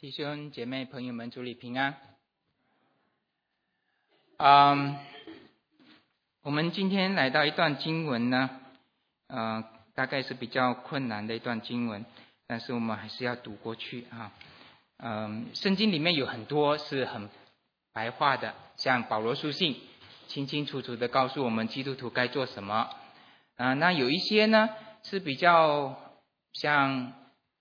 弟兄姐妹朋友们，主里平安。我们今天来到一段经文呢，大概是比较困难的一段经文，但是我们还是要读过去啊。圣经里面有很多是很白话的，像保罗书信，清清楚楚的告诉我们基督徒该做什么。那有一些呢是比较像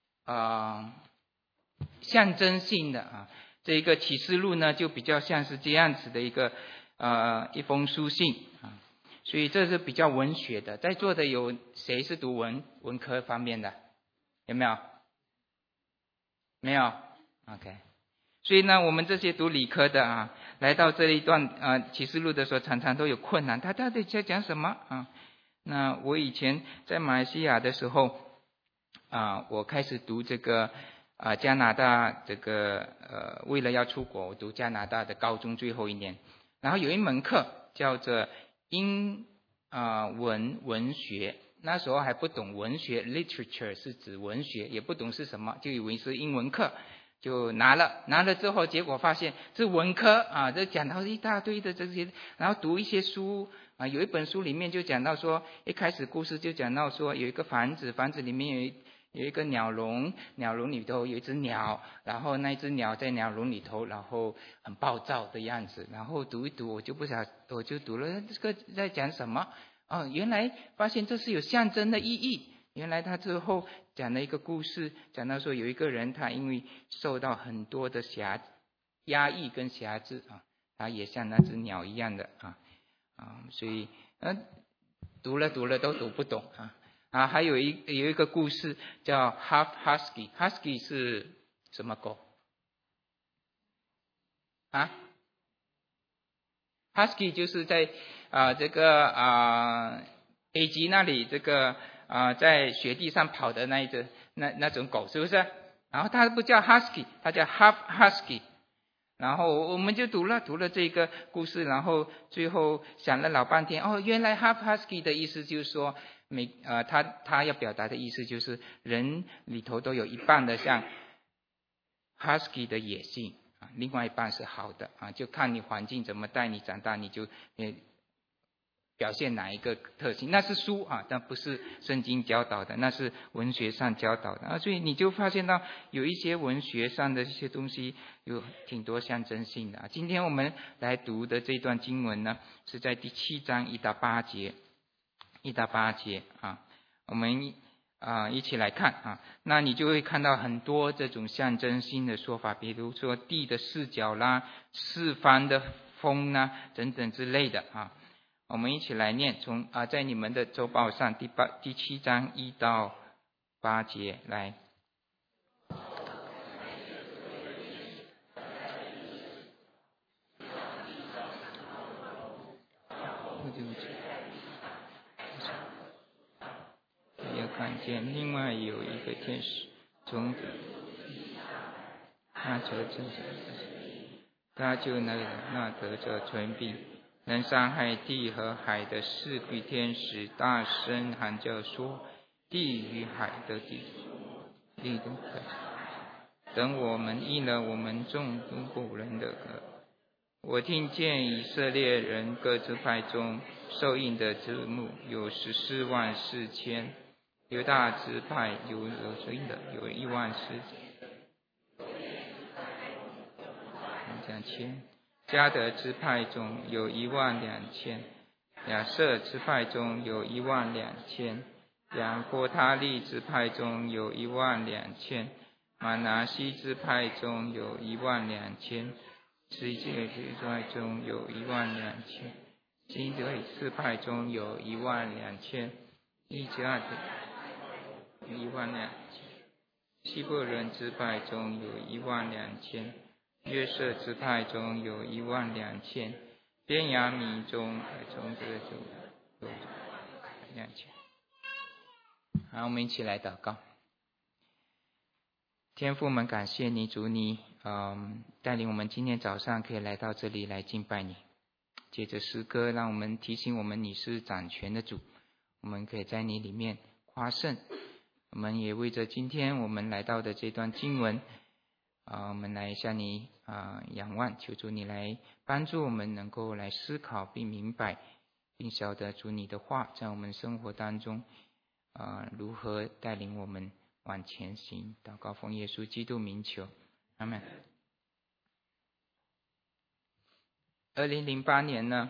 象征性的啊，这一个启示录呢就比较像是这样子的一封书信啊，所以这是比较文学的。在座的有谁是读文科方面的？有没有？没有 ？OK。所以呢，我们这些读理科的啊，来到这一段启示录的时候，常常都有困难，他到底在讲什么啊？那我以前在马来西亚的时候我开始读这个加拿大这个为了要出国，我读加拿大的高中最后一年，然后有一门课叫做英文学，那时候还不懂文学 literature 是指文学，也不懂是什么，就以为是英文课，就拿了之后，结果发现是文科这讲到一大堆的这些，然后读一些书有一本书里面就讲到说，一开始故事就讲到说有一个房子里面有一个鸟笼里头有一只鸟，然后那只鸟在鸟笼里头，然后很暴躁的样子，然后读一读，我就读了这个在讲什么原来发现这是有象征的意义。原来他之后讲了一个故事，讲到说有一个人他因为受到很多的压抑跟辖制他也像那只鸟一样的所以读了都读不懂还有一个故事叫 Half Husky 是什么狗Husky 就是在这个北极那里这个在雪地上跑的那种狗，是不是？然后它不叫 Husky， 它叫 Half Husky。然后我们就读了这个故事，然后最后想了老半天，原来 Half Husky 的意思就是说他要表达的意思就是人里头都有一半的像 Husky 的野性另外一半是好的就看你环境怎么带你长大，你就表现哪一个特性。那是书但不是圣经教导的，那是文学上教导的所以你就发现到有一些文学上的这些东西有挺多象征性的今天我们来读的这段经文呢，是在第7章1到8节我们一起来看那你就会看到很多这种象征性的说法，比如说地的四角啦，四方的风啦等等之类的我们一起来念，从在你们的周报上第7章1到8节来。也看见另外有一个天使从他就那得着权柄能伤害地和海的4个天使大声喊叫说，地与海的地都等我们应了我们众古人的歌。我听见以色列人各支派中受印的字幕有14万4千，犹大支派有受印的有1万4千，迦得支派中有1万2千，亚设支派中有1万2千，亚伯他利支派中有1万2千，玛拿西支派中有1万2千，西界支派中有1万2千，西德支派中有1万2千，以加的有1万2千，希伯伦支派中有1万2千，约瑟支派中有1万2千，便雅悯中得有2千。好，我们一起来祷告。天父们，感谢你，主你带领我们今天早上可以来到这里来敬拜你。借着诗歌，让我们提醒我们你是掌权的主，我们可以在你里面夸胜。我们也为着今天我们来到的这段经文我们来向你仰望，求主你来帮助我们能够来思考并明白并晓得主你的话在我们生活当中如何带领我们往前行。祷告奉耶稣基督名求，阿们。2008年呢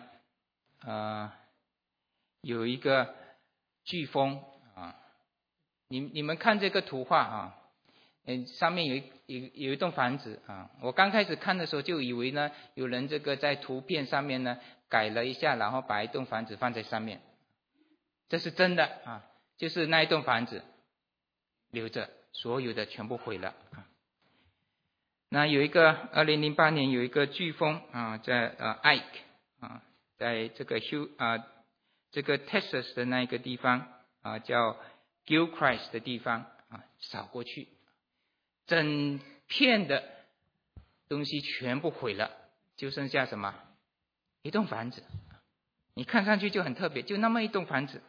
有一个飓风你们看这个图画上面有一栋房子我刚开始看的时候就以为呢有人这个在图片上面呢改了一下，然后把一栋房子放在上面，这是真的就是那一栋房子留着，所有的全部毁了那有一个2008年有一个飓风在Ike在这个这个 Texas 的那一个地方叫 Gilchrist 的地方扫过去，整片的东西全部毁了，就剩下什么一栋房子，你看上去就很特别，就那么一栋房子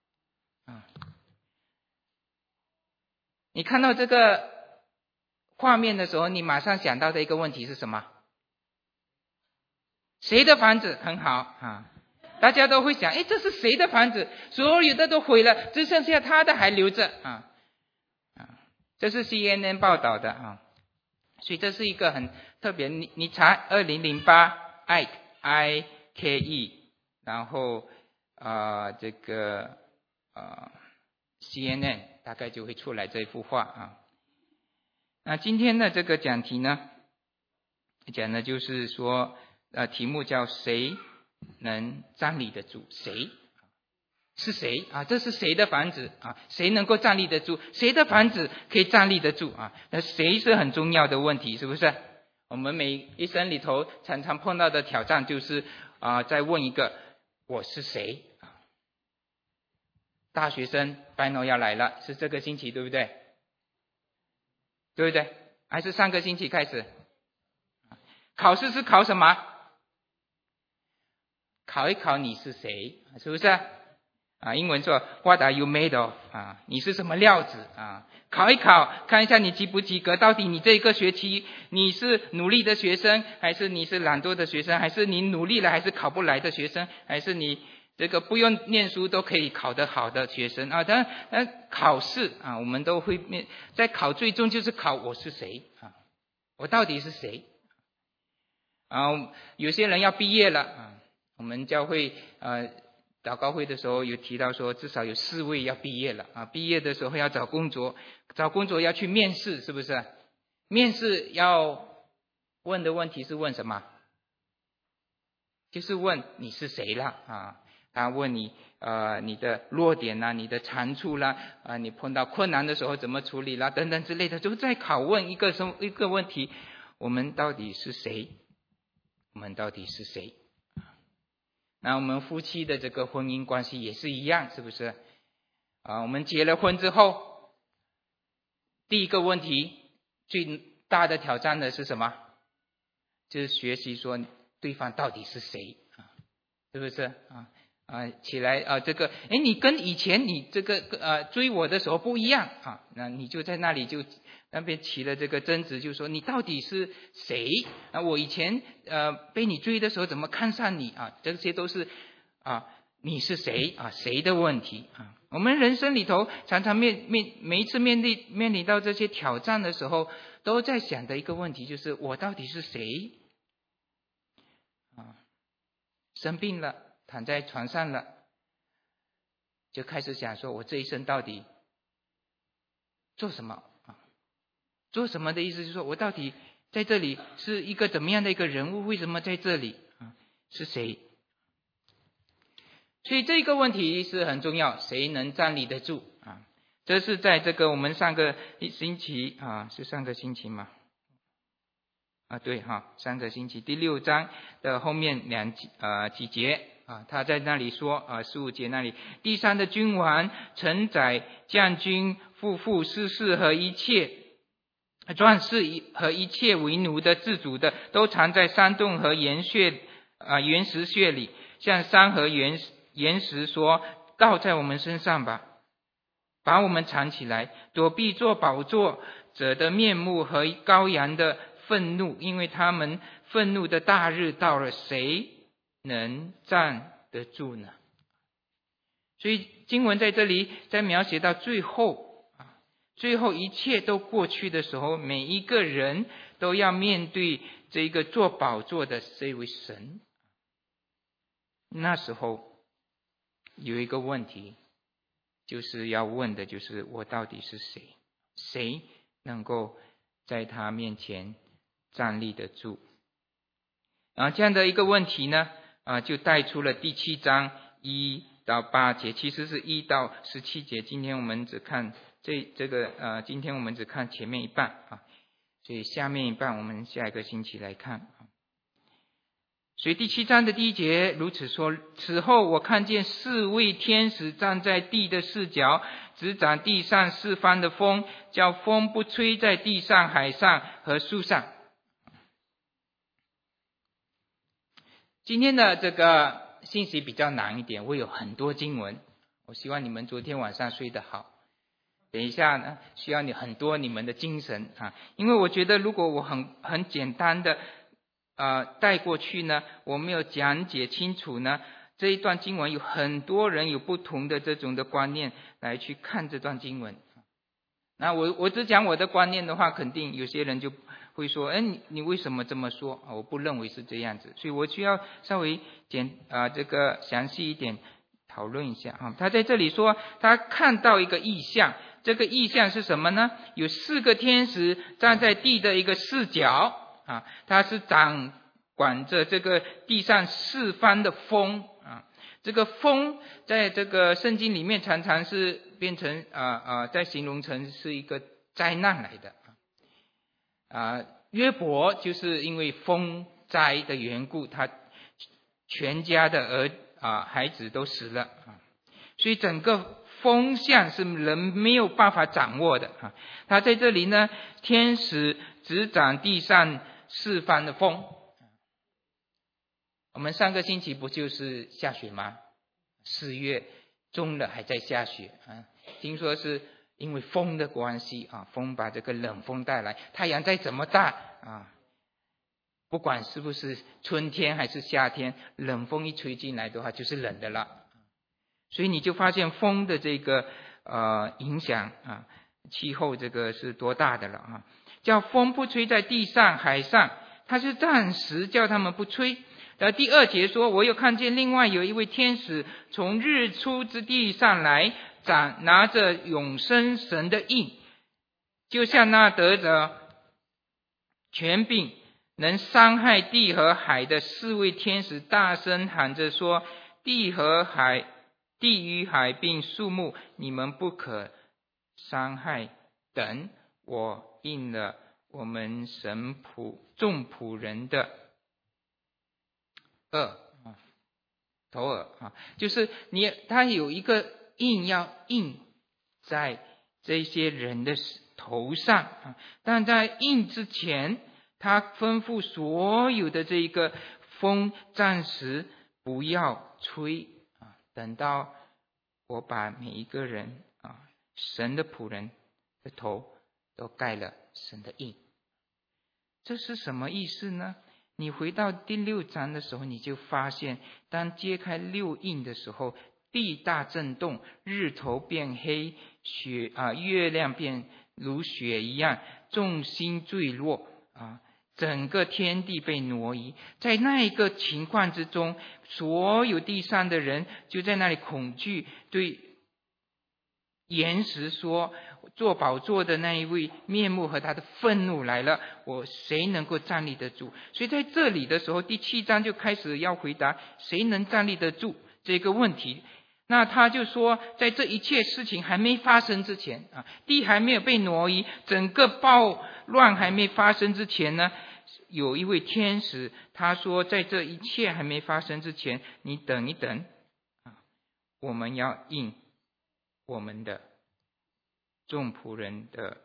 你看到这个画面的时候，你马上想到的一个问题是什么？谁的房子？很好大家都会想，这是谁的房子？所有的都毁了，只剩下他的还留着这是 CNN 报道的所以这是一个很特别。你查2008 Ike 然后这个CNN 大概就会出来这一幅画那今天的这个讲题呢，讲的就是说题目叫谁能站立得住？谁是谁这是谁的房子谁能够站立得住？谁的房子可以站立得住那谁是很重要的问题，是不是？我们每一生里头常常碰到的挑战就是在问一个我是谁大学生 final 要来了，是这个星期对不对？对不对？还是上个星期开始？考试是考什么？考一考你是谁，是不是英文说 What are you made of 你是什么料子考一考，看一下你及不及格，到底你这个学期你是努力的学生，还是你是懒惰的学生，还是你努力了还是考不来的学生，还是你这个不用念书都可以考得好的学生当然考试我们都会在考，最终就是考我是谁我到底是谁有些人要毕业了我们教会祷告会的时候有提到说至少有4位要毕业了毕业的时候要找工作，找工作要去面试，是不是？面试要问的问题是问什么？就是问你是谁了他问你你的弱点你的长处啦你碰到困难的时候怎么处理啦等等之类的，就在拷问一个问题，我们到底是谁？我们到底是谁？那我们夫妻的这个婚姻关系也是一样，是不是我们结了婚之后，第一个问题最大的挑战的是什么？就是学习说对方到底是谁是不是起来这个你跟以前你这个追我的时候不一样那你就在那里就那边起了这个争执，就说你到底是谁我以前被你追的时候怎么看上你这些都是你是谁谁的问题我们人生里头常常每一次面临到这些挑战的时候，都在想的一个问题就是我到底是谁生病了躺在床上了，就开始想说我这一生到底做什么做什么的意思就是说我到底在这里是一个怎么样的一个人物，为什么在这里是谁？所以这个问题是很重要，谁能站立得住这是在这个我们上个星期是上个星期吗？对上个星期第6章的后面几节他在那里说15节那里，地上的君王、臣宰、将军、富妇、士士和一切壮士和一切为奴的自主的，都藏在山洞和岩石穴里，向山和岩石说，倒在我们身上吧，把我们藏起来，躲避做宝座者的面目和羔羊的愤怒，因为他们愤怒的大日到了，谁能站得住呢？所以经文在这里在描写到最后一切都过去的时候，每一个人都要面对这个坐宝座的这位神。那时候有一个问题，就是要问的就是我到底是谁？谁能够在他面前站立得住？这样的一个问题呢，就带出了第7章1到8节，其实是1到17节。今天我们只看今天我们只看前面一半所以下面一半我们下一个星期来看。所以第7章的第1节如此说：此后我看见4位天使站在地的4角，执掌地上4方的风，叫风不吹在地上、海上和树上。今天的这个信息比较难一点，我有很多经文，我希望你们昨天晚上睡得好。等一下呢，需要你们的精神因为我觉得如果我很简单的带过去呢，我没有讲解清楚呢，这一段经文有很多人有不同的这种的观念来去看这段经文。那我只讲我的观念的话，肯定有些人就会说，你为什么这么说？我不认为是这样子，所以我需要稍微这个详细一点讨论一下他在这里说，他看到一个异象，这个异象是什么呢？有4个天使站在地的一个4角他是掌管着这个地上4方的风这个风在这个圣经里面常常是变成在形容成是一个灾难来的约伯就是因为风灾的缘故，他全家的孩子都死了所以整个风向是人没有办法掌握的他在这里呢，天使执掌地上4方的风。我们上个星期不就是下雪吗？4月中了还在下雪听说是因为风的关系风把这个冷风带来，太阳再怎么大不管是不是春天还是夏天，冷风一吹进来的话就是冷的了。所以你就发现风的这个影响气候这个是多大的了叫风不吹在地上海上，它是暂时叫他们不吹。第2节说，我又看见另外有一位天使从日出之地上来，拿着永生神的印，就像那得着权柄能伤害地和海的4位天使大声喊着说，地与海并树木，你们不可伤害，等我应了我们神众仆人的头耳就是他有一个印要印在这些人的头上但在印之前，他吩咐所有的这个风暂时不要吹等到我把每一个人神的仆人的头都盖了神的印。这是什么意思呢？你回到第6章的时候，你就发现当揭开6印的时候，地大震动，日头变黑，月亮变如雪一样，众星坠落整个天地被挪移。在那一个情况之中，所有地上的人就在那里恐惧，对岩石说，坐宝座的那一位面目和他的愤怒来了，谁能够站立得住？所以在这里的时候，第7章就开始要回答谁能站立得住这个问题。那他就说，在这一切事情还没发生之前地还没有被挪移，整个暴乱还没发生之前呢，有一位天使他说，在这一切还没发生之前，你等一等我们要印我们的众仆人的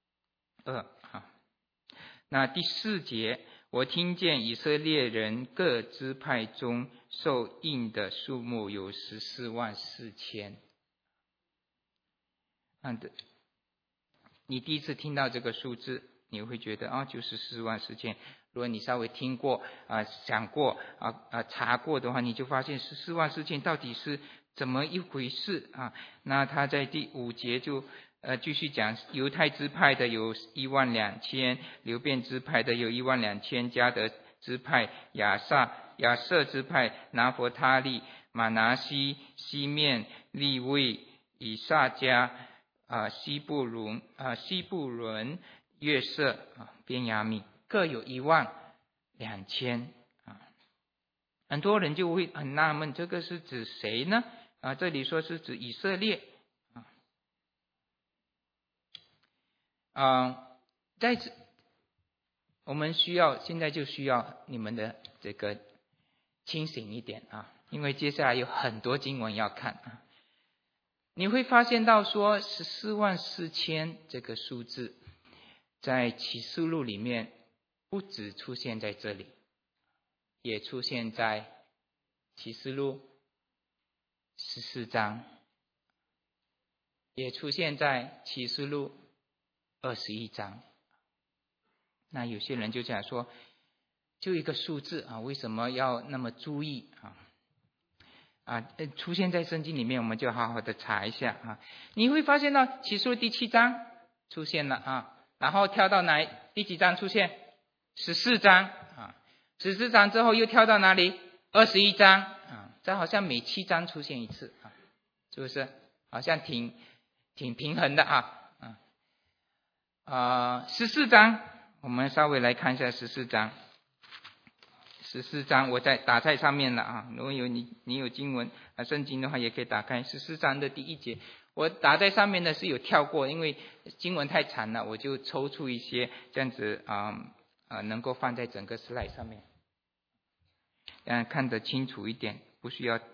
那第4节，我听见以色列人各支派中受印的数目有14万4千你第一次听到这个数字，你会觉得就是4万4千。如果你稍微听过想过查过的话，你就发现14万4千到底是怎么一回事啊？那他在第5节就继续讲，犹太支派的有12000，流便支派的有12000，迦得支派、亚设支派、拿弗他利、马拿西、西面、利未、以萨迦、西布伦、约瑟、便雅悯，各有12000。很多人就会很纳闷，这个是指谁呢？这里说是指以色列。在此我们现在就需要你们的这个清醒一点因为接下来有很多经文要看你会发现到说14万4千这个数字，在启示录里面不只出现在这里，也出现在启示录14章，也出现在启示录21章。那有些人就讲说，就一个数字为什么要那么注意出现在圣经里面，我们就好好的查一下你会发现到启示录第7章出现了然后跳到第几章出现？14章14章之后又跳到哪里？21章这好像每7章出现一次是不是？好像挺平衡的14章我们稍微来看一下14章。14章我打在上面了如果你有经文圣经的话，也可以打开14章的第1节。我打在上面的是有跳过，因为经文太长了，我就抽出一些这样子能够放在整个 slide 上面，看得清楚一点，不需要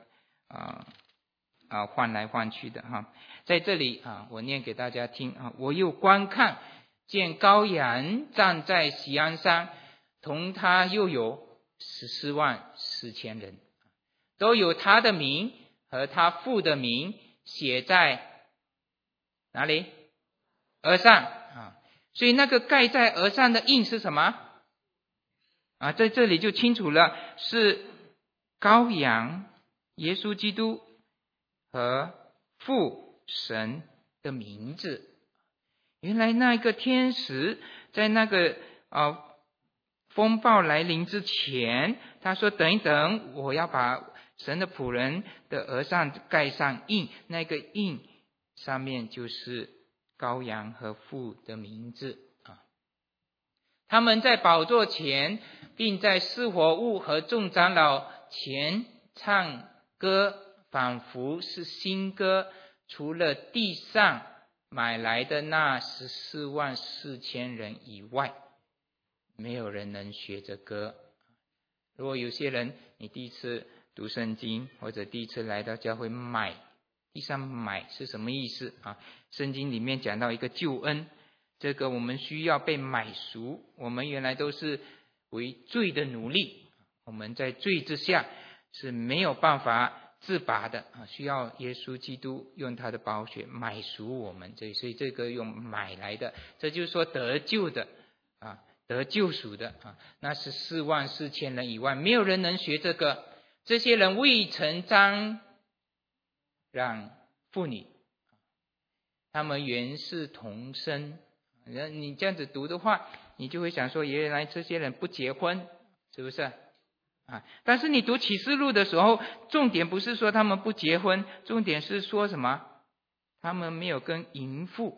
换来换去的在这里我念给大家听我又观看，见羔羊站在锡安山，同他又有14万4千人，都有他的名和他父的名写在哪里？额上所以那个盖在额上的印是什么在这里就清楚了，是羔羊耶稣基督和父神的名字。原来那个天使在那个风暴来临之前，他说等一等，我要把神的仆人的额上盖上印，那个印上面就是羔羊和父的名字他们在宝座前，并在四活物和众长老前唱歌，仿佛是新歌，除了地上买来的那14万4千人以外，没有人能学这歌。如果有些人你第一次读圣经，或者第一次来到教会地上买是什么意思圣经里面讲到一个救恩，这个我们需要被买赎，我们原来都是为罪的奴隶，我们在罪之下是没有办法自拔的需要耶稣基督用他的宝血买赎我们，所以这个用买来的，这就是说得救的得救赎的那14万4千人以外，没有人能学这个。这些人未曾张让妇女，他们原是同生。你这样子读的话，你就会想说，原来这些人不结婚，是不是但是你读启示录的时候，重点不是说他们不结婚，重点是说什么？他们没有跟淫妇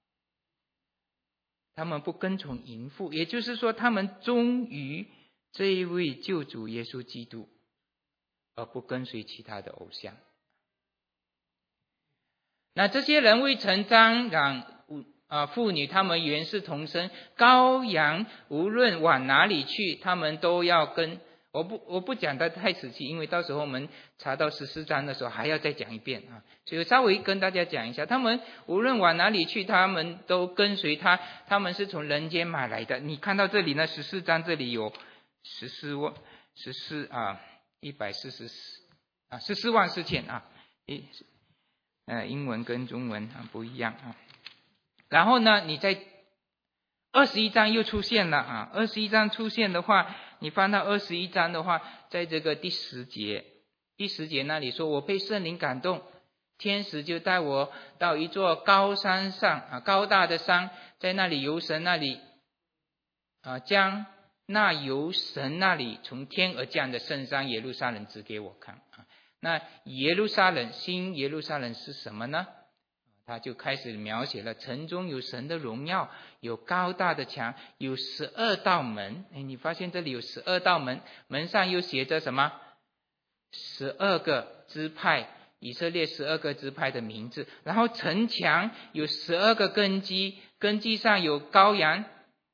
他们不跟从淫妇，也就是说他们忠于这一位救主耶稣基督，而不跟随其他的偶像。那这些人未曾张让妇女，他们原是同生，羔羊无论往哪里去，他们都要跟。我不讲得太仔细，因为到时候我们查到14章的时候还要再讲一遍所以稍微跟大家讲一下，他们无论往哪里去，他们都跟随他，他们是从人间买来的。你看到这里呢，14章这里有14万4千英文跟中文不一样然后呢，你在21章又出现了啊，21章出现的话，你翻到21章的话，在这个第10节那里说，我被圣灵感动，天使就带我到一座高山上啊，高大的山，在那里由神那里将那由神那里从天而降的圣山耶路撒冷指给我看啊。那耶路撒冷，新耶路撒冷是什么呢？他就开始描写了城中有神的荣耀，有高大的墙，有12道门。你发现这里有12道门，门上又写着什么？12个支派，以色列12个支派的名字。然后城墙有12个根基，根基上有羔羊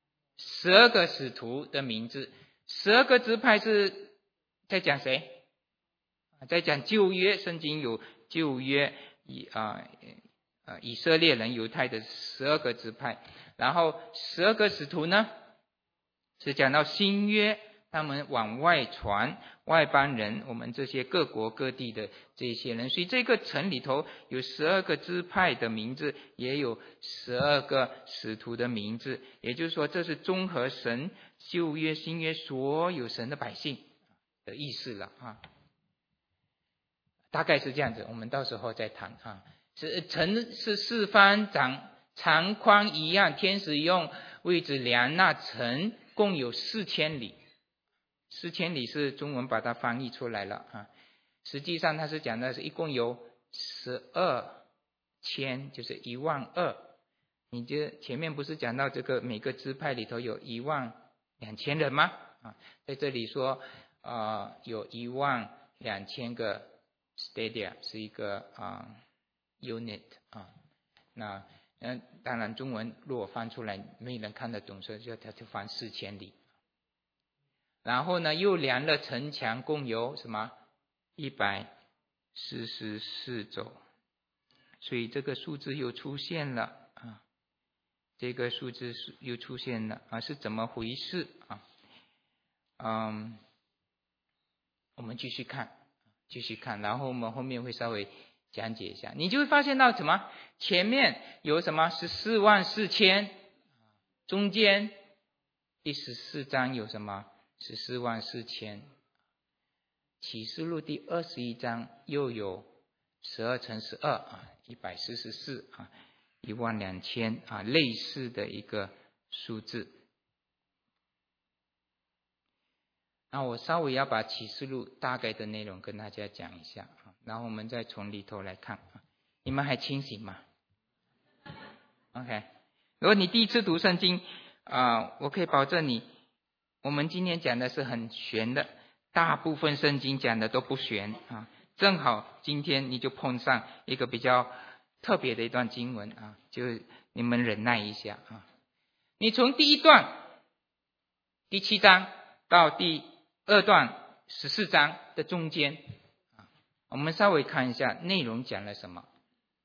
12个使徒的名字。12个支派是在讲谁？在讲旧约，圣经有旧约以色列人犹太的12个支派。然后12个使徒呢，是讲到新约，他们往外传，外邦人，我们这些各国各地的这些人。所以这个城里头有12个支派的名字，也有12个使徒的名字，也就是说这是综合神旧约新约所有神的百姓的意思了啊。大概是这样子，我们到时候再谈啊。城是四方长宽一样，天使用位置量那城共有4000里，4000里是中文把它翻译出来了啊。实际上它是讲的是一共有12千，就是12000。你这前面不是讲到这个每个支派里头有12000人吗？啊，在这里说有12000个 stadia 是一个unit 啊。那当然中文如果翻出来没人看得懂，所以他就翻4000里。然后呢，又量了城墙共有什么144肘，所以这个数字又出现了啊，这个数字又出现了啊，是怎么回事啊？我们继续看，然后我们后面会稍微讲解一下，你就会发现到什么？前面有什么144000，中间第14章有什么144000，启示录第21章又有12乘1214412000类似的一个数字。那我稍微要把启示录大概的内容跟大家讲一下，然后我们再从里头来看。你们还清醒吗 ？OK， 如果你第一次读圣经我可以保证你，我们今天讲的是很玄的，大部分圣经讲的都不玄啊。正好今天你就碰上一个比较特别的一段经文啊，就你们忍耐一下啊。你从第一段第7章到第2段14章的中间，我们稍微看一下内容讲了什么。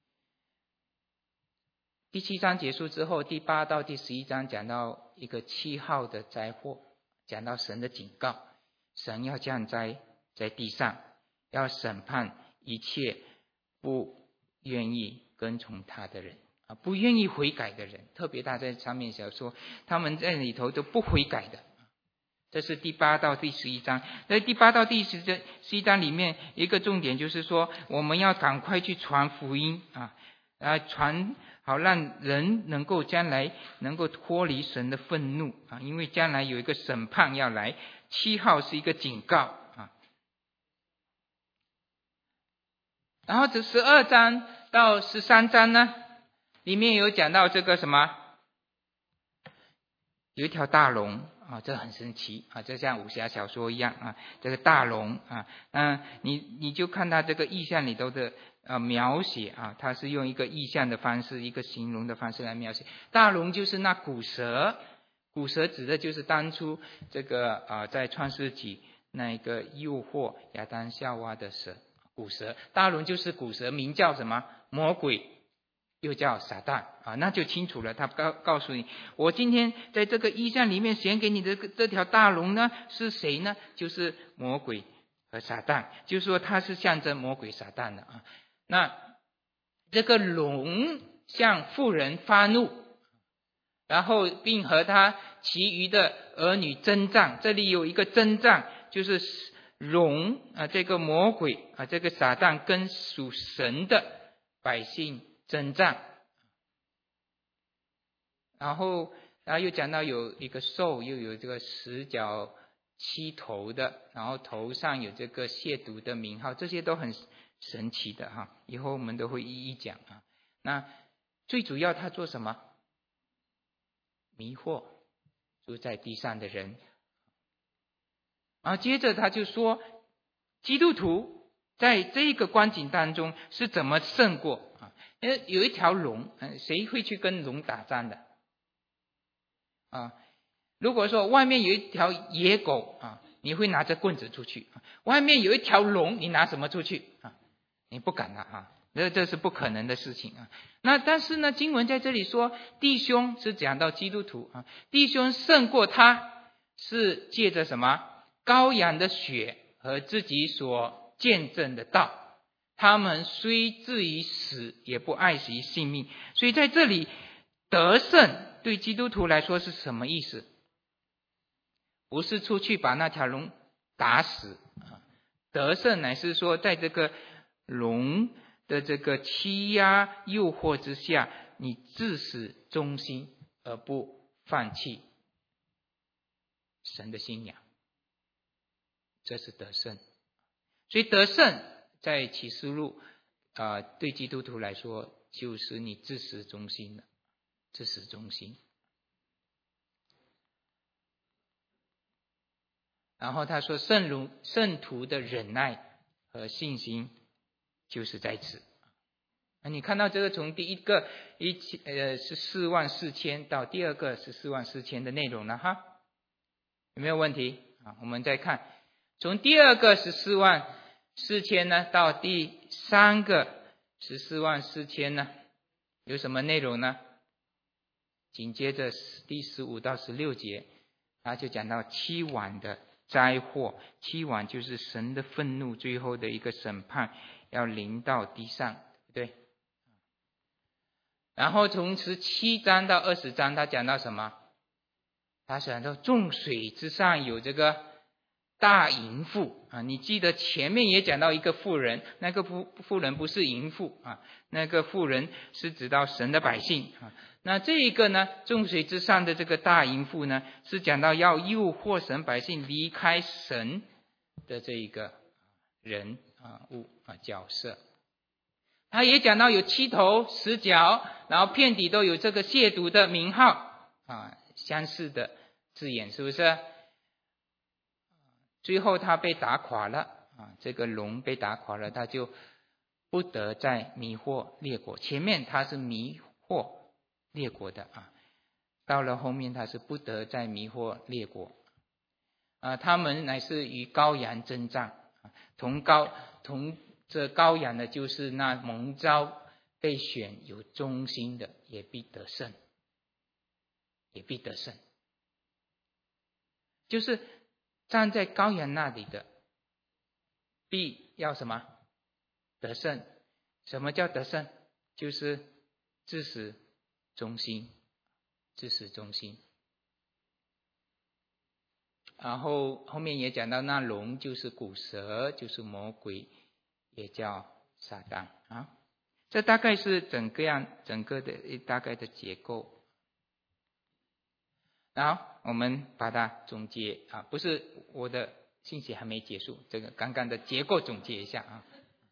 第7章结束之后，第8到第11章讲到一个7号的灾祸，讲到神的警告，神要降灾在地上，要审判一切不愿意跟从他的人不愿意悔改的人，特别他在上面想说他们在里头都不悔改的。这是第8到第11章。在第8到第11章里面，一个重点就是说，我们要赶快去传福音传好让人能够将来能够脱离神的愤怒因为将来有一个审判要来。7号是一个警告然后这12章到13章呢，里面有讲到这个什么，有一条大龙这很神奇这像武侠小说一样这个大龙你就看它这个意象里头的描写它是用一个意象的方式，一个形容的方式来描写。大龙就是那古蛇，古蛇指的就是当初这个在创世纪那一个诱惑亚当夏娃的蛇，古蛇。大龙就是古蛇，名叫什么？魔鬼，又叫撒旦那就清楚了。他告诉你，我今天在这个意象里面显给你的这条大龙呢是谁呢？就是魔鬼和撒旦，就是说它是象征魔鬼撒旦的那这个龙向妇人发怒然后并和他其余的儿女征战。这里有一个征战，就是龙这个魔鬼这个撒旦跟属神的百姓征战。然后又讲到有一个兽，又有这个10角7头的，然后头上有这个亵渎的名号，这些都很神奇的哈，以后我们都会一一讲啊。那最主要他做什么？迷惑住在地上的人。然后接着他就说，基督徒在这个光景当中是怎么胜过啊？有一条龙，谁会去跟龙打仗的啊？如果说外面有一条野狗你会拿着棍子出去；外面有一条龙，你拿什么出去你不敢这是不可能的事情那但是呢，经文在这里说，弟兄是讲到基督徒弟兄胜过他，是借着什么？羔羊的血和自己所见证的道。他们虽至于死，也不爱惜性命。所以在这里，得胜对基督徒来说是什么意思？不是出去把那条龙打死得胜乃是说，在这个龙的这个欺压诱惑之下，你至死忠心而不放弃神的信仰，这是得胜。所以得胜在启示录对基督徒来说，就是你至死忠心的，至死忠心。然后他说，圣徒的忍耐和信心就是在此。你看到这个从第一个是4万4千到第二个是4万4千的内容了有没有问题我们再看，从第二个是4万4千呢，到第三个是4万4千呢，有什么内容呢？紧接着第15到16节，他就讲到7碗的灾祸。7碗就是神的愤怒，最后的一个审判要临到地上，对不对？然后从17章到20章，他讲到什么？他讲到众水之上有这个大淫妇你记得前面也讲到一个妇人，那个妇人不是淫妇那个妇人是指到神的百姓那这一个呢，众水之上的这个大淫妇呢，是讲到要诱惑神百姓离开神的这一个人物角色。他也讲到有7头10角，然后遍地都有这个亵渎的名号相似的字眼，是不是？最后他被打垮了这个龙被打垮了，他就不得再迷惑列国。前面他是迷惑列国的到了后面他是不得再迷惑列国他们乃是与羔羊征战同这羔羊的就是那蒙召被选有忠心的，也必得胜，也必得胜。就是站在羔羊那里的必要什么？得胜。什么叫得胜？就是至死忠心，至死忠心。然后后面也讲到那龙就是古蛇，就是魔鬼，也叫撒旦这大概是整个的大概的结构。然后我们把它总结不是我的信息还没结束，这个刚刚的结构总结一下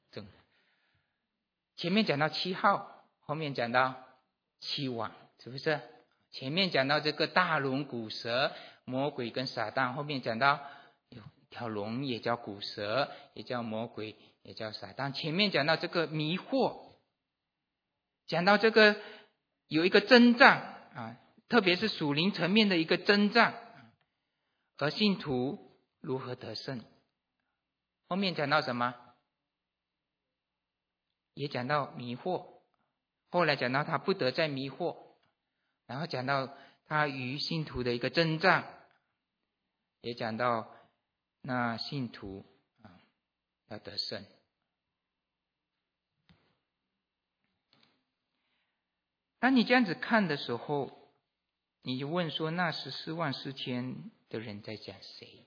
前面讲到7号，后面讲到7碗，是不是？前面讲到这个大龙古蛇魔鬼跟撒旦，后面讲到有一条龙也叫古蛇，也叫魔鬼，也叫撒旦。前面讲到这个迷惑，讲到这个有一个征战特别是属灵层面的一个征战而信徒如何得胜。后面讲到什么？也讲到迷惑，后来讲到他不得再迷惑，然后讲到他与信徒的一个征战，也讲到那信徒要得胜。当你这样子看的时候， 你就问说，那144000的人在讲谁？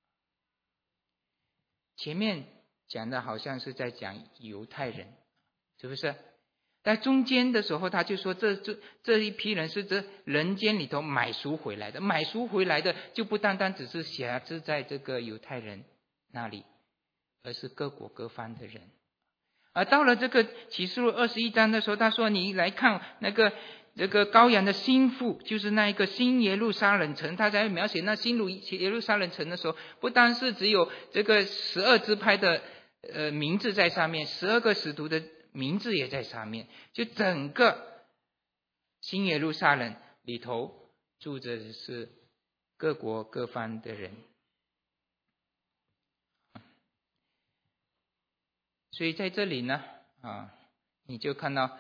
前面讲的好像是在讲犹太人，是不是？在中间的时候，他就说这一批人是这人间里头买赎回来的，买赎回来的就不单单只是辖制在这个犹太人那里，而是各国各方的人。而到了这个启示录21章的时候，他说你来看这个羔羊的心腹，就是那一个新耶路撒冷城。他在描写那新耶路撒冷城的时候，不单是只有这个12支派的名字在上面，12个使徒的名字也在上面，就整个新耶路撒冷里头住着的是各国各方的人。所以在这里呢，你就看到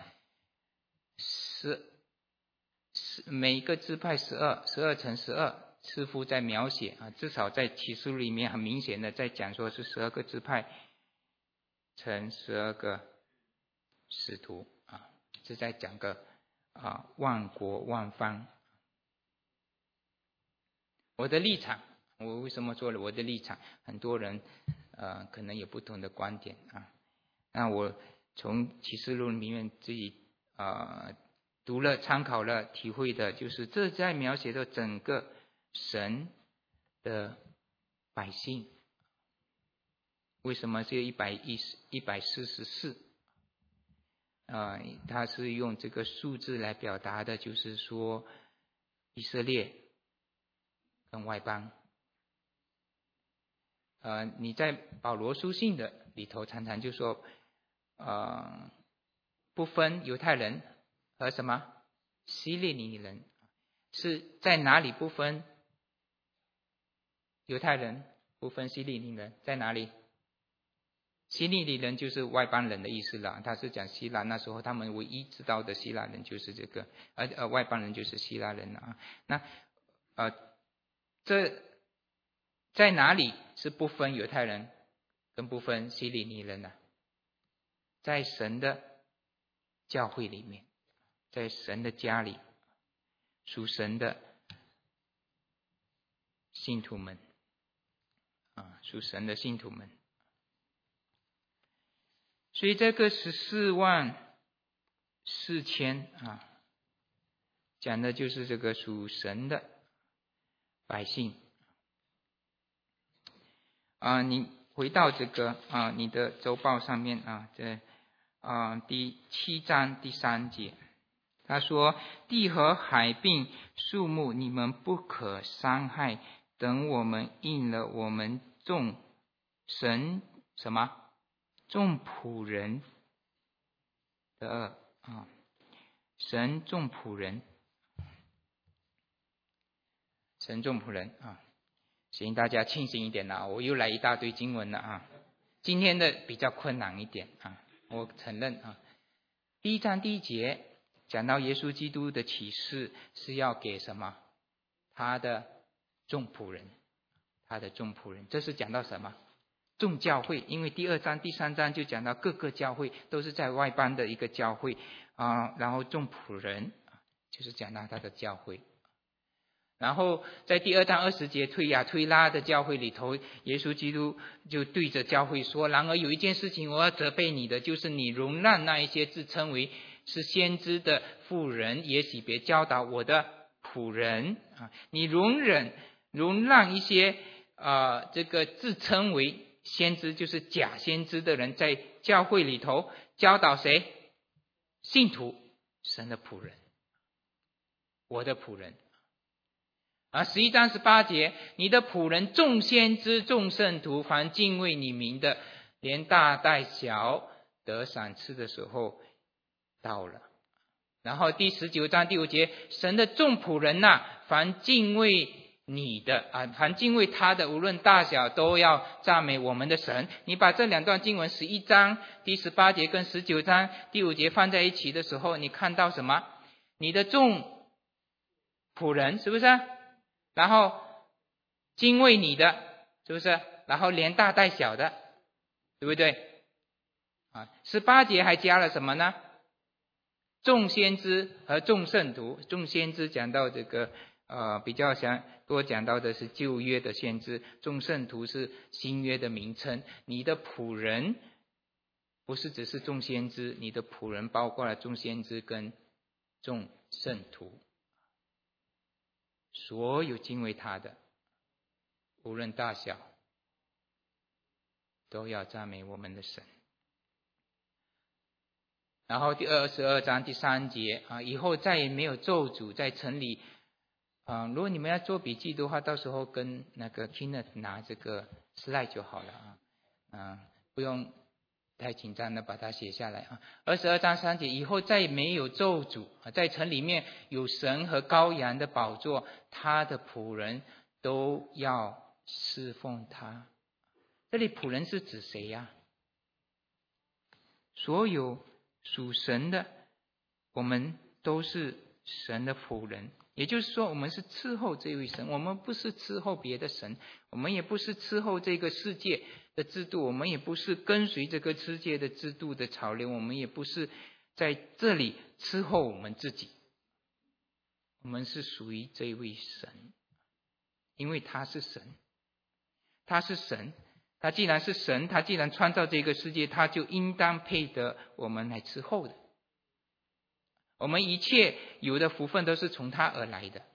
每一个支派12乘12，似乎在描写至少在启示录里面很明显的在讲说是12个支派乘12个使徒是在讲个万国万方。我的立场，我为什么说了我的立场？很多人可能有不同的观点那我从启示录里面自己读了、参考了、体会的，就是这在描写的整个神的百姓。为什么是144？他是用这个数字来表达的，就是说以色列跟外邦。你在保罗书信的里头常常就说不分犹太人和什么希利尼人，是在哪里不分犹太人不分希利尼人？在哪里？希利尼人就是外邦人的意思了，他是讲希腊，那时候他们唯一知道的希腊人就是这个，外邦人就是希腊人那这在哪里是不分犹太人跟不分希利尼人呢？在神的教会里面，在神的家里，属神的信徒们属神的信徒们。所以这个144000讲的就是这个属神的百姓你回到这个你的周报上面在第7章第3节，他说：地和海并树木，你们不可伤害，等我们应了我们众神什么众仆人的神众仆人请大家清醒一点我又来一大堆经文了今天的比较困难一点我承认第1章第1节讲到耶稣基督的启示是要给什么？他的众仆人，这是讲到什么？众教会。因为第2章第3章就讲到各个教会都是在外邦的一个教会然后众仆人就是讲到他的教会。然后在第2章20节推雅推拉的教会里头，耶稣基督就对着教会说：然而有一件事情我要责备你的，就是你容让那一些自称为是先知的妇人也许别教导我的仆人你容让一些这个自称为先知就是假先知的人在教会里头教导谁？信徒，神的仆人，我的仆人11章18节，你的仆人众先知众圣徒凡敬畏你名的，连大带小得赏赐的时候到了。然后第19章第5节，神的众仆人凡敬畏你的凡敬畏他的，无论大小都要赞美我们的神。你把这两段经文11章第18节跟19章第5节放在一起的时候，你看到什么？你的众仆人，是不是？然后敬畏你的，是不是？然后连大带小的，对不对18节还加了什么呢？ 众先知和众圣徒。众先知讲到这个比较多讲到的是旧约的先知，众圣徒是新约的名称。你的仆人不是只是众先知，你的仆人包括了众先知跟众圣徒，所有敬畏他的，无论大小，都要赞美我们的神。然后第22章第3节以后再也没有咒诅在城里。如果你们要做笔记的话，到时候跟那个 Kenneth 拿这个 slide 就好了不用太紧张的把它写下来22章3节，以后再也没有咒诅在城里面有神和羔羊的宝座，他的仆人都要侍奉他。这里仆人是指谁呀？所有属神的，我们都是神的仆人。也就是说，我们是伺候这位神，我们不是伺候别的神，我们也不是伺候这个世界的制度，我们也不是跟随这个世界的制度的潮流，我们也不是在这里伺候我们自己。我们是属于这位神，因为他是神，他是神，他既然是神，他既然创造这个世界，他就应当配得我们来伺候的。我们一切有的福分都是从他而来的。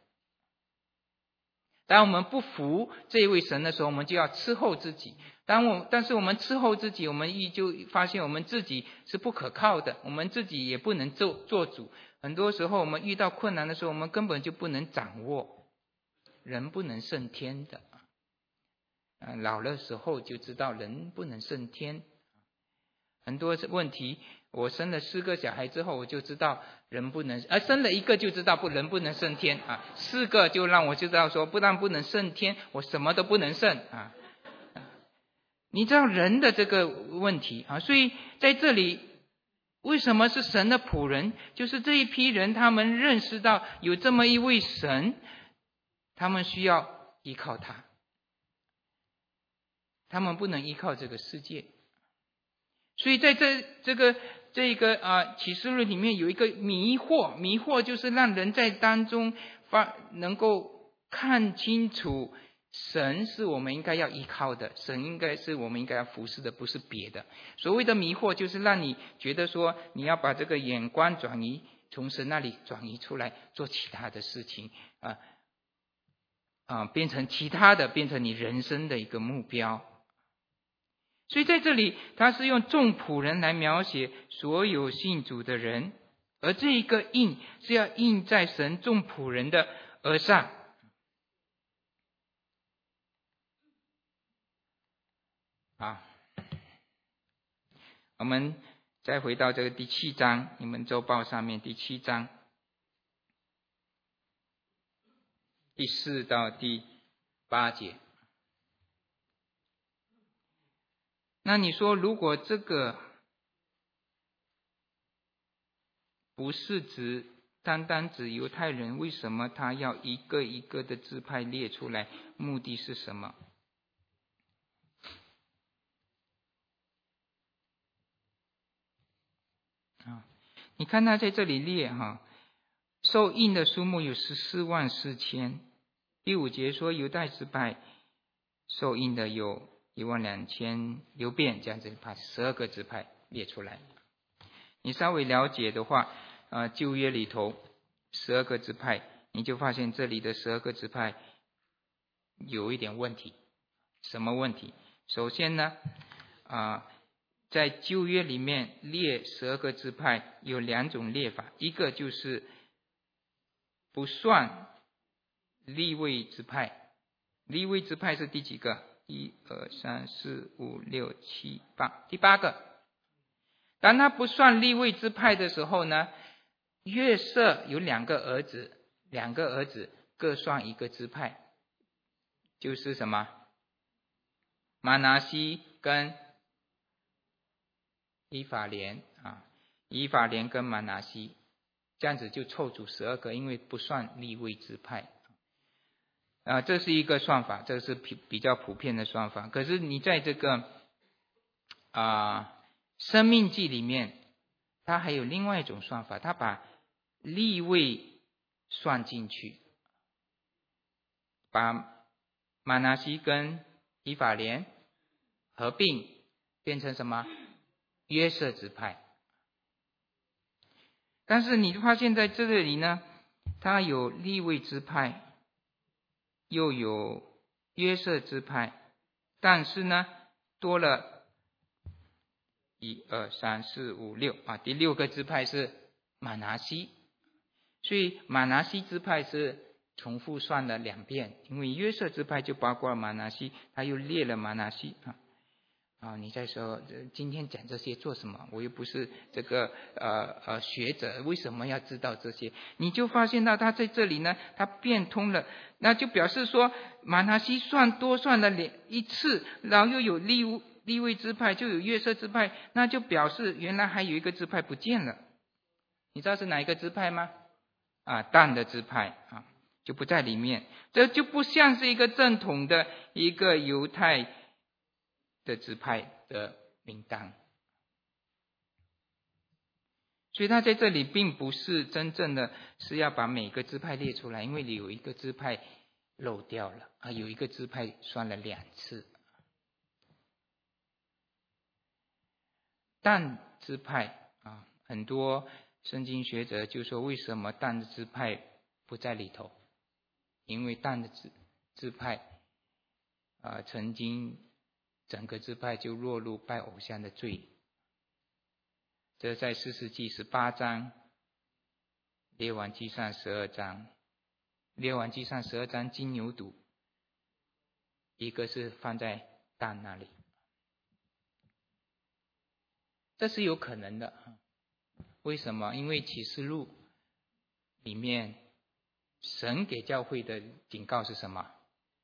当我们不服这位神的时候，我们就要伺候自己。但是我们伺候自己，我们依旧发现我们自己是不可靠的，我们自己也不能做主。很多时候我们遇到困难的时候，我们根本就不能掌握。人不能胜天的老了时候就知道人不能胜天。很多问题，我生了4个小孩之后，我就知道人不能，生了1个就知道人不能胜天4个就让我知道说，不但不能胜天，我什么都不能胜你知道人的这个问题所以在这里为什么是神的仆人？就是这一批人，他们认识到有这么一位神，他们需要依靠他，他们不能依靠这个世界。所以在这个启示录里面有一个迷惑就是让人在当中能够看清楚，神是我们应该要依靠的，神应该是我们应该要服侍的，不是别的。所谓的迷惑就是让你觉得说，你要把这个眼光转移，从神那里转移出来，做其他的事情变成其他的，变成你人生的一个目标。所以在这里他是用众仆人来描写所有信主的人，而这一个印是要印在神众仆人的额上我们再回到这个第7章，你们周报上面第7章第4到第8节。那你说，如果这个不是单单指犹太人，为什么他要一个一个的支派列出来？目的是什么？你看他在这里列受印的数目有144000。第5节说犹太支派受印的有12000，流便这样子把12个支派列出来。你稍微了解的话旧约里头12个支派，你就发现这里的12个支派有一点问题。什么问题？首先呢在旧约里面列12个支派有2种列法，一个就是不算利未支派。利未支派是第几个？1、2、3、4、5、6、7、8，第8个。当他不算利未支派的时候呢，约瑟有2个儿子各算1个支派，就是什么？马拿西跟以法莲以法莲跟马拿西，这样子就凑足12个，因为不算利未支派这是一个算法，这是比较普遍的算法。可是你在这个申命记里面， 他还有另外一种算法，他把利未算进去，把玛拿西跟以法莲合并变成什么？约瑟支派。但是你发现在这里呢，他有利未支派，又有约瑟支派，但是呢多了1、2、3、4、5、6第6个支派是玛拿西，所以玛拿西支派是重复算了2遍，因为约瑟支派就包括了玛拿西，他又列了玛拿西你在说今天讲这些做什么？我又不是这个学者，为什么要知道这些？你就发现到他在这里呢，他变通了，那就表示说玛拿西多算了1次，然后又有利未支派，就有约瑟支派，那就表示原来还有一个支派不见了。你知道是哪一个支派吗？但的支派就不在里面，这就不像是一个正统的一个犹太的支派的名单。所以他在这里并不是真正的是要把每个支派列出来，因为有一个支派漏掉了有一个支派算了2次。但支派很多圣经学者就说，为什么但的支派不在里头？因为但的支派曾经整个支派就落入拜偶像的罪。这在士师记18章，列王纪上12章，列王纪上12章金牛犊，一个是放在但那里，这是有可能的。为什么？因为启示录里面神给教会的警告是什么？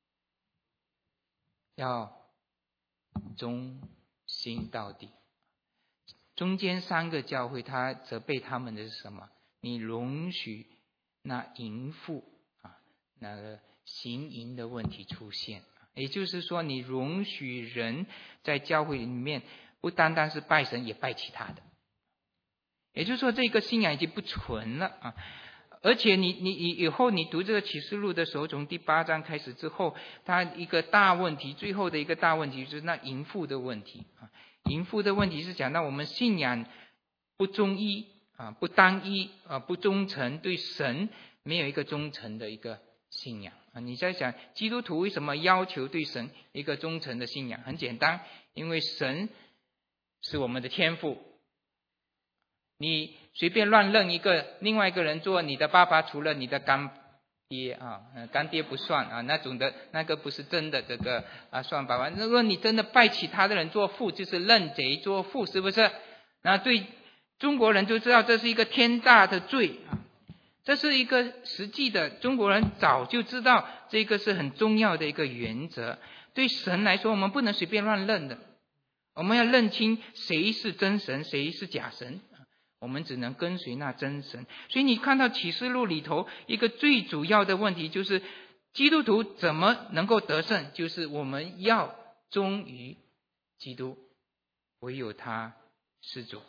要忠心到底。中间3个教会他责备他们的是什么？你容许那淫妇那个行淫的问题出现，也就是说你容许人在教会里面不单单是拜神，也拜其他的，也就是说这个信仰已经不纯了而且你以后你读这个启示录的时候，从第8章开始之后，它一个大问题，最后的一个大问题就是那淫妇的问题淫妇的问题是讲到我们信仰不忠一不单一不忠诚，对神没有一个忠诚的一个信仰你在想基督徒为什么要求对神一个忠诚的信仰？很简单，因为神是我们的天父，你随便乱认另外一个人做你的爸爸，除了你的干爹干爹不算那种的，那个不是真的这个算爸爸。如果你真的拜其他的人做父，就是认贼做父，是不是？那对中国人就知道这是一个天大的罪这是一个实际的，中国人早就知道这个是很重要的一个原则。对神来说，我们不能随便乱认的，我们要认清谁是真神，谁是假神，我们只能跟随那真神。所以你看到启示录里头一个最主要的问题，就是基督徒怎么能够得胜，就是我们要忠于基督，唯有他是主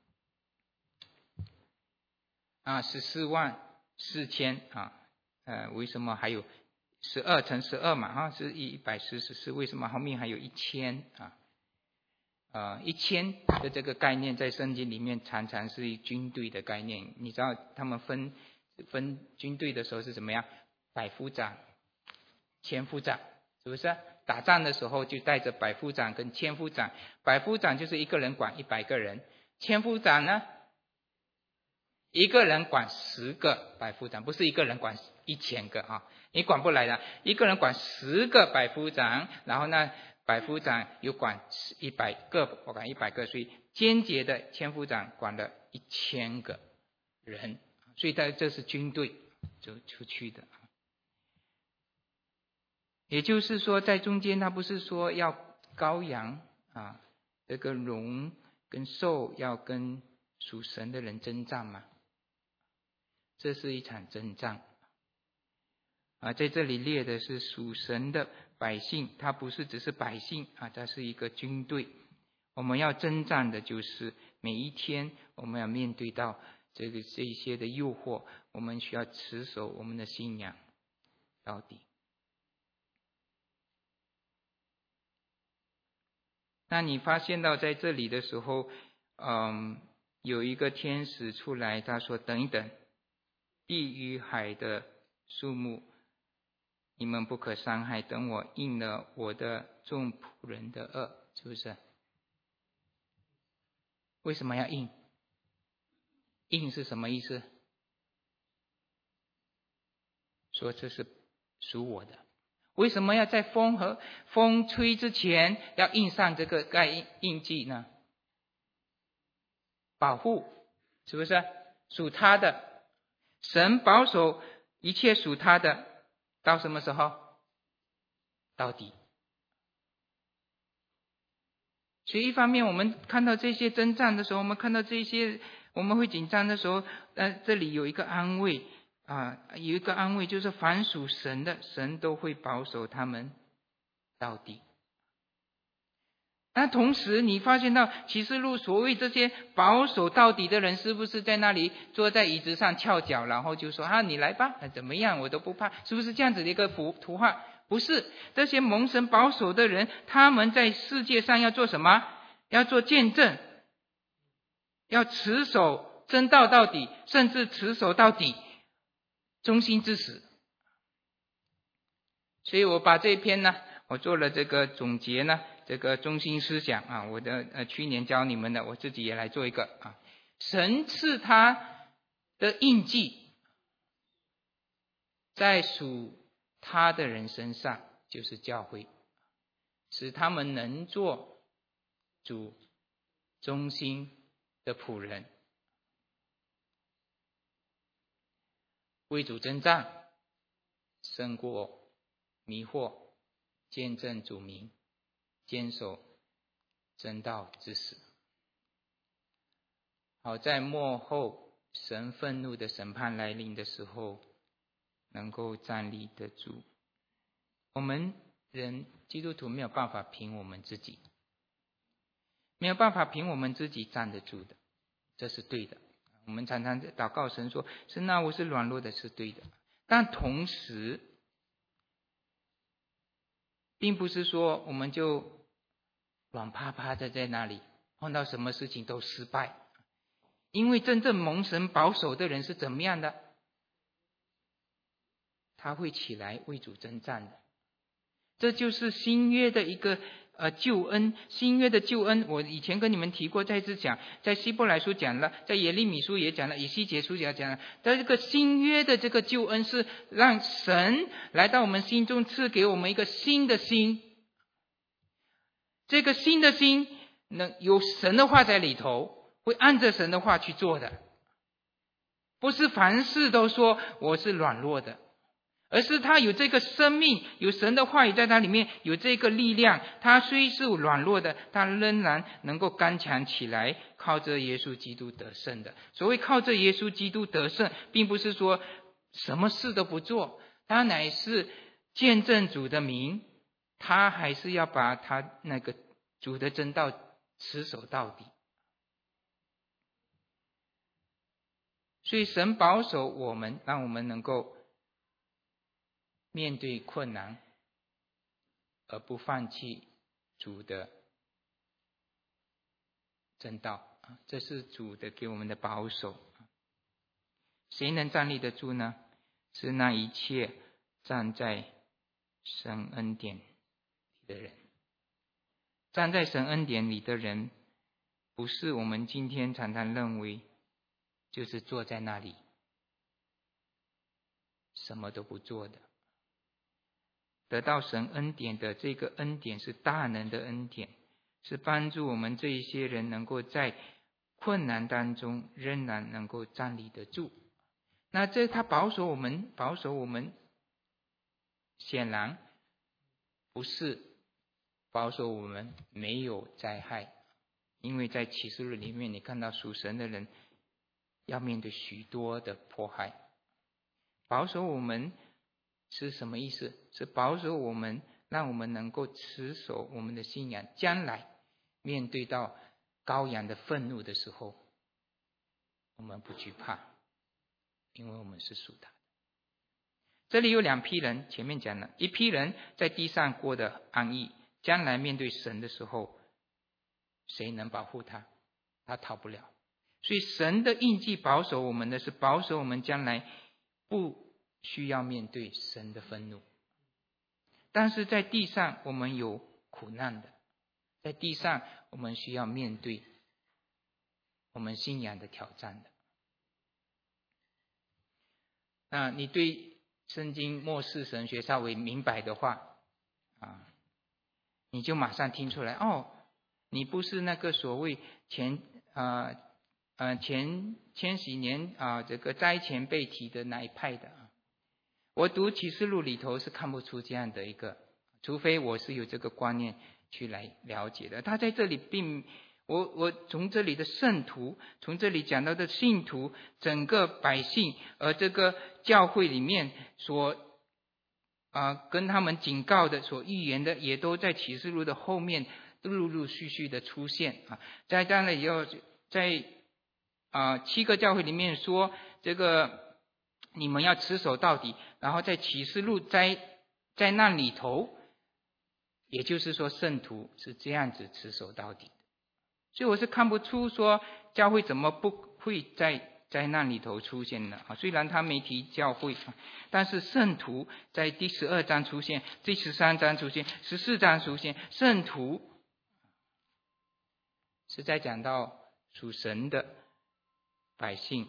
14万4千为什么还有12乘12嘛是144，为什么后面还有10001000的这个概念在圣经里面常常是军队的概念。你知道他们分军队的时候是怎么样？百夫长、千夫长，是不是？打仗的时候就带着百夫长跟千夫长。百夫长就是一个人管100个人，千夫长呢一个人管10个百夫长，不是一个人管1000个你管不来的。一个人管10个百夫长，然后呢百夫长又管100个，我管100个，所以间接的千夫长管了1000个人，所以这是军队就出去的。也就是说在中间他不是说要羔羊这个龙跟兽要跟属神的人征战吗？这是一场征战在这里列的是属神的百姓，他不是只是百姓他是一个军队。 我们要征战的就是每一天我们要面对到这一些的诱惑，我们需要持守我们的信仰到底。那你发现到在这里的时候，有一个天使出来，他说：“等一等，地与海的树木，你们不可伤害，等我应了我的众仆人的恶。”是不是？为什么要应？应是什么意思？说这是属我的。为什么要在风吹之前要印上这个盖印记呢？保护，是不是？属他的，神保守一切属他的，到什么时候？到底。所以一方面我们看到这些征战的时候，我们看到这些我们会紧张的时候，这里有一个安慰有一个安慰，就是凡属神的，神都会保守他们到底。那同时你发现到启示录所谓这些保守到底的人，是不是在那里坐在椅子上翘脚，然后就说你来吧，怎么样我都不怕，是不是这样子的一个图画？不是，这些蒙神保守的人，他们在世界上要做什么？要做见证，要持守真道到底，甚至持守到底，忠心至死。所以我把这一篇呢，我做了这个总结呢，这个中心思想我的去年教你们的，我自己也来做一个神赐他的印记在属他的人身上，就是教会，使他们能做主忠心的仆人，为主征战，胜过迷惑，见证主名，坚守真道之死。好在末后神愤怒的审判来临的时候，能够站立得住。我们人基督徒没有办法凭我们自己，没有办法凭我们自己站得住的，这是对的。我们常常祷告神说，神啊，我是软弱的，是对的。但同时并不是说我们就软趴趴的在那里，碰到什么事情都失败。因为真正蒙神保守的人是怎么样的？他会起来为主征战的。这就是新约的一个救恩。新约的救恩我以前跟你们提过，再次讲，在希伯来书讲了，在耶利米书也讲了，以西结书也讲了。但这个新约的这个救恩是让神来到我们心中，赐给我们一个新的心。这个新的心有神的话在里头，会按着神的话去做的，不是凡事都说我是软弱的，而是他有这个生命，有神的话语在他里面，有这个力量。他虽是软弱的，他仍然能够刚强起来，靠着耶稣基督得胜的。所谓靠着耶稣基督得胜，并不是说什么事都不做，他乃是见证主的名，他还是要把他那个主的真道持守到底。所以神保守我们，让我们能够面对困难而不放弃主的真道，这是主的给我们的保守。谁能站立得住呢？是那一切站在神恩典里的人。站在神恩典里的人，不是我们今天常常认为就是坐在那里什么都不做的。得到神恩典的这个恩典是大能的恩典，是帮助我们这一些人能够在困难当中仍然能够站立得住。那这他保守我们显然不是保守我们没有灾害，因为在启示录里面你看到属神的人要面对许多的迫害。保守我们是什么意思？是保守我们，让我们能够持守我们的信仰，将来面对到羔羊的愤怒的时候，我们不惧怕，因为我们是属他的。这里有两批人，前面讲了，一批人在地上过得安逸，将来面对神的时候，谁能保护他？他逃不了。所以神的印记保守我们的是保守我们将来不需要面对神的愤怒。但是在地上我们有苦难的，在地上我们需要面对我们信仰的挑战的。那你对圣经末世神学稍微明白的话你就马上听出来，你不是那个所谓前千禧年这个灾前被提的那一派的。我读启示录里头是看不出这样的一个，除非我是有这个观念去来了解的。他在这里我从这里的圣徒，从这里讲到的信徒，整个百姓，而这个教会里面所跟他们警告的、所预言的，也都在启示录的后面陆陆续续的出现在当然以后，在7个教会里面说这个你们要持守到底，然后在启示录在那里头，也就是说圣徒是这样子持守到底的。所以我是看不出说教会怎么不会在那里头出现呢？虽然他没提教会，但是圣徒在第12章出现，第13章出现，14章出现，圣徒是在讲到属神的百姓。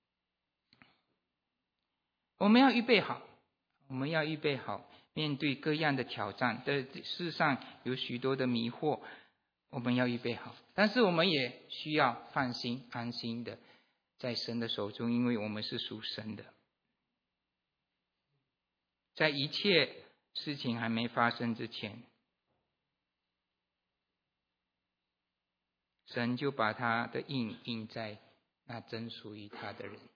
我们要预备好，面对各样的挑战。在世上有许多的迷惑，我们要预备好，但是我们也需要放心安心的在神的手中，因为我们是属神的。在一切事情还没发生之前，神就把他的印在那真属于他的人。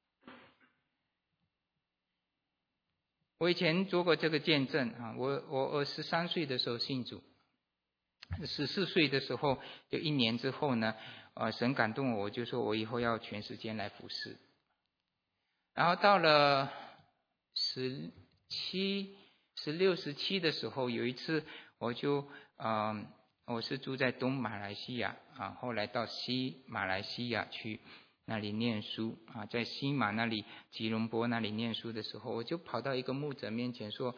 我以前做过这个见证我13岁的时候信主，14岁的时候就1年之后呢，神感动我就说我以后要全时间来服侍。然后到了16、17的时候，有一次我是住在东马来西亚后来到西马来西亚去那里念书在西马那里吉隆坡那里念书的时候，我就跑到一个牧者面前说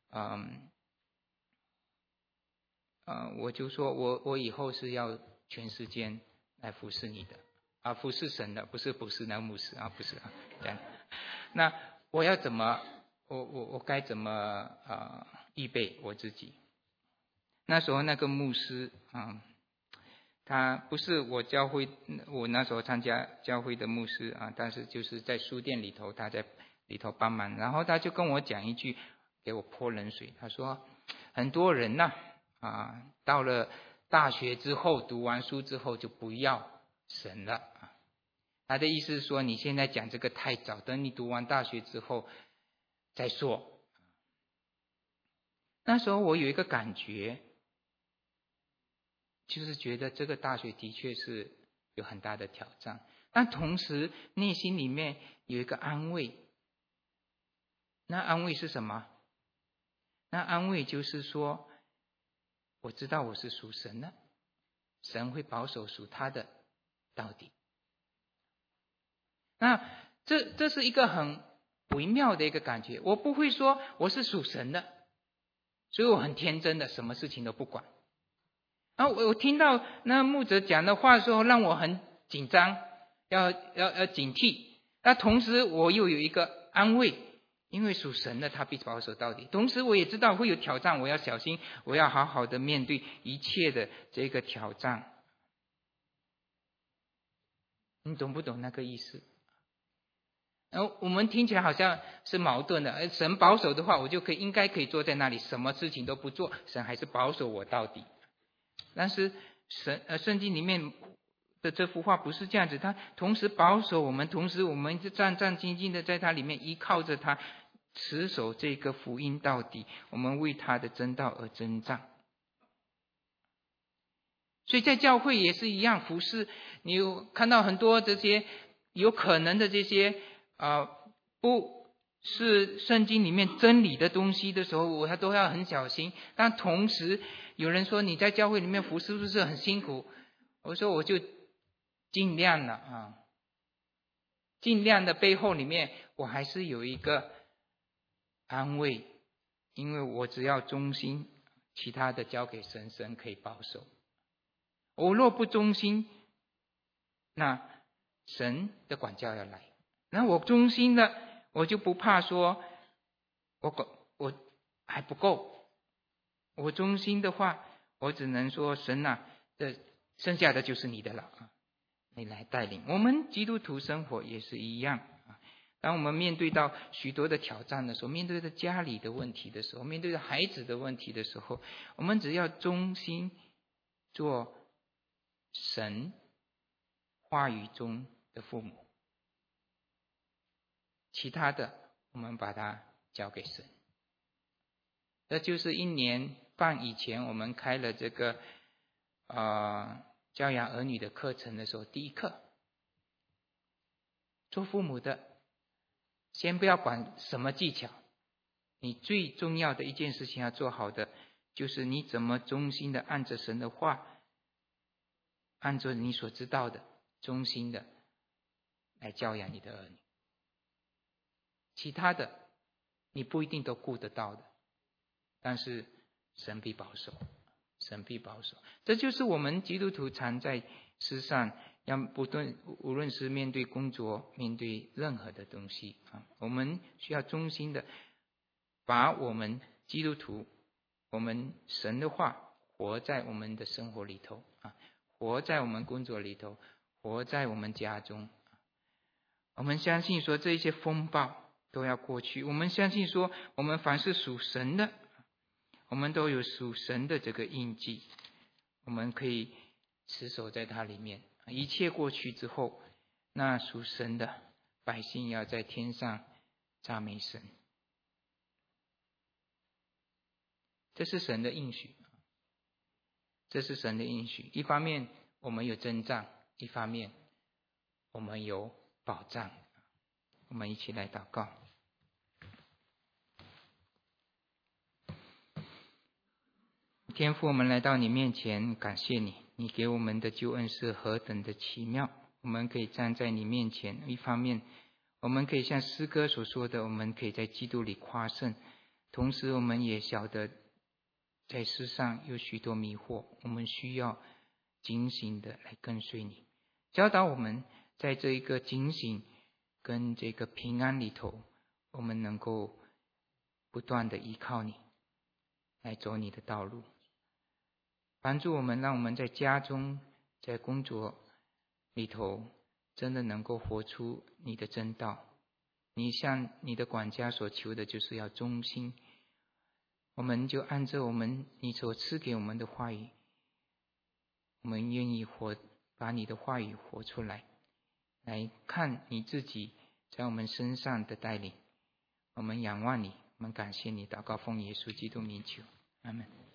我就说我以后是要全时间来服侍你的服侍神的，不是那个牧师不是这样。那我要怎么我该怎么预备我自己？那时候那个牧师他不是我教会，我那时候参加教会的牧师但是就是在书店里头，他在里头帮忙。然后他就跟我讲一句，给我泼冷水。他说很多人到了大学之后，读完书之后就不要神了他的意思是说你现在讲这个太早，等你读完大学之后再说。那时候我有一个感觉，就是觉得这个大学的确是有很大的挑战，但同时内心里面有一个安慰。那安慰是什么？那安慰就是说我知道我是属神的，神会保守属他的到底。那这是一个很微妙的一个感觉。我不会说我是属神的，所以我很天真的什么事情都不管。然后我听到那牧者讲的话的时候，让我很紧张，要警惕。那同时我又有一个安慰，因为属神的他必保守到底。同时我也知道会有挑战，我要小心，我要好好的面对一切的这个挑战。你懂不懂那个意思？我们听起来好像是矛盾的。神保守的话，我就应该可以坐在那里，什么事情都不做，神还是保守我到底。但是圣经里面的这幅画不是这样子，他同时保守我们，同时我们就战战兢兢的在他里面依靠着他，持守这个福音到底，我们为他的真道而征战。 所以在教会也是一样，服侍你有看到很多这些有可能的这些不是圣经里面真理的东西的时候，我都要很小心。但同时有人说你在教会里面服侍是不是很辛苦？我说我就尽量了尽量的背后里面我还是有一个安慰，因为我只要忠心，其他的交给神，神可以保守。我若不忠心，那神的管教要来。那我忠心了，我就不怕说我还不够。我忠心的话，我只能说神啊，这剩下的就是你的了你来带领。我们基督徒生活也是一样当我们面对到许多的挑战的时候，面对着家里的问题的时候，面对着孩子的问题的时候，我们只要忠心做神话语中的父母，其他的我们把它交给神。这就是1年半以前我们开了这个教养儿女的课程的时候，第一课，做父母的先不要管什么技巧，你最重要的一件事情要做好的，就是你怎么忠心的按着神的话，按照你所知道的忠心的来教养你的儿女。其他的你不一定都顾得到的，但是神必保守，神必保守。这就是我们基督徒常在世上要不断，无论是面对工作，面对任何的东西我们需要忠心的把我们基督徒，我们神的话活在我们的生活里头活在我们工作里头，活在我们家中。我们相信说这些风暴都要过去，我们相信说我们凡是属神的，我们都有属神的这个印记，我们可以持守在它里面。一切过去之后，那属神的百姓要在天上赞美神。这是神的应许，这是神的应许。一方面我们有征战，一方面我们有保障。我们一起来祷告。天父，我们来到你面前，感谢你，你给我们的救恩是何等的奇妙。我们可以站在你面前，一方面我们可以像诗歌所说的，我们可以在基督里夸胜，同时我们也晓得在世上有许多迷惑，我们需要警醒的来跟随你，教导我们在这一个警醒跟这个平安里头，我们能够不断的依靠你来走你的道路，帮助我们，让我们在家中在工作里头真的能够活出你的真道。你向你的管家所求的就是要忠心，我们就按照你所赐给我们的话语，我们愿意把你的话语活出来，来看你自己在我们身上的带领。我们仰望你，我们感谢你，祷告奉耶稣基督名求，阿们。